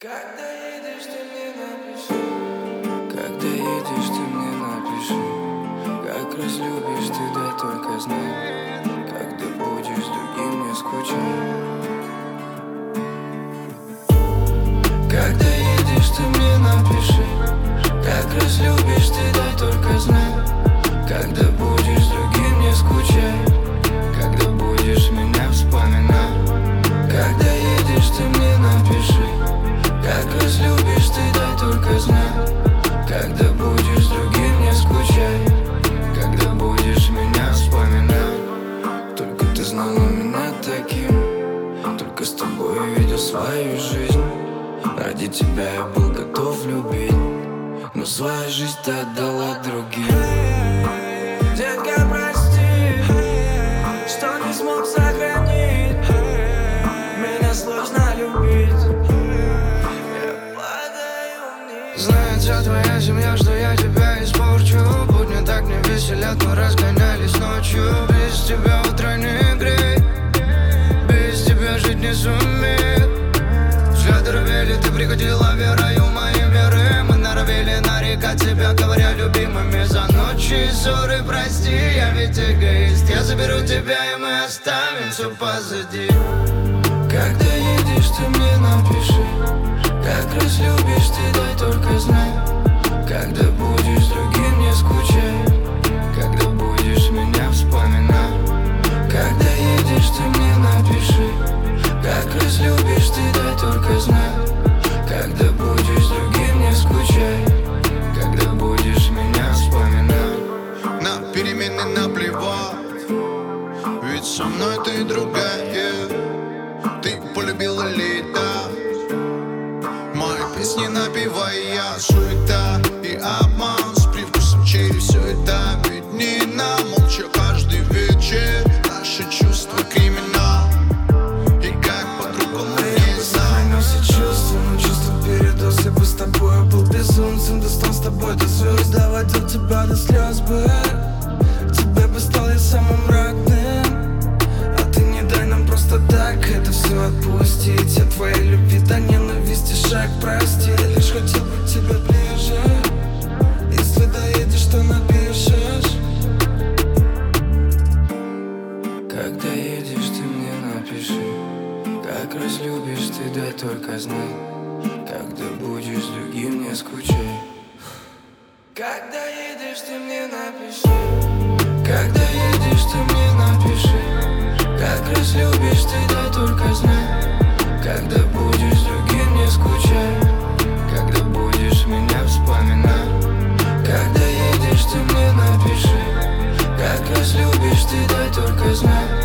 Когда едешь, ты мне напиши. Когда едешь, ты мне напиши. Как разлюбишь ты, да только знай. Когда будешь с другим, не скучай. Когда едешь, ты мне напиши. Как разлюбишь ты, да только знай. Когда будешь с другим, не скучай. Когда будешь меня вспоминать. Когда едешь, ты мне напиши. Как разлюбишь ты, дай только знай. Когда будешь с другим, не скучай. Когда будешь меня вспоминать. Только ты знала меня таким. Только с тобой видел свою жизнь. Ради тебя я был готов любить. Но свою жизнь ты отдала другим. Детка, прости, что не смог сохранить. Меня сложно любить. Знает вся твоя семья, что я тебя испорчу. Будни так не веселят, мы разгонялись ночью. Без тебя утро не греет, без тебя жить не сумеет. Взгляды рвели, ты приходила верою моей веры. Мы норовили нарекать тебя, говоря любимыми. За ночи ссоры прости, я ведь эгоист. Я заберу тебя и мы оставим все позади. Когда едешь, ты мне напиши. Как разлюбишь ты, дай только знай. Когда будешь с другим, не скучай. Когда будешь меня вспоминать. Когда едешь, ты мне напиши. Как разлюбишь ты, дай только знай. Когда будешь с другим, не скучай. Когда будешь меня вспоминать. На перемены наплевать, ведь со мной ты другая. Ты полюбила лето. Мои песни напевая, суета и обман с привкусом черри. Все это виднее молча каждый вечер. Наши чувства криминал, и как по-другому не знаю. Я все чувства, но чувства передоз. Я бы с тобой был безумцем, достал с тобой до звезд. Доводил тебя до слез бы. Тебе бы стал я самым родным. А ты не дай нам просто так это все отпустить. Я твоей любви до ненависти шаг прости. Я лишь хотел быть тебе ближе. Если доедешь, то напишешь. Когда едешь, ты мне напиши. Как разлюбишь ты, дай только знай. Когда будешь с другим, не скучай. Когда едешь, ты мне напиши. Когда едешь, ты мне напиши. Как разлюбишь ты, дай только знай. Когда будешь с другим, не скучай. Когда будешь меня вспоминать. Когда едешь, ты мне напиши. Как разлюбишь ты, дай только знай.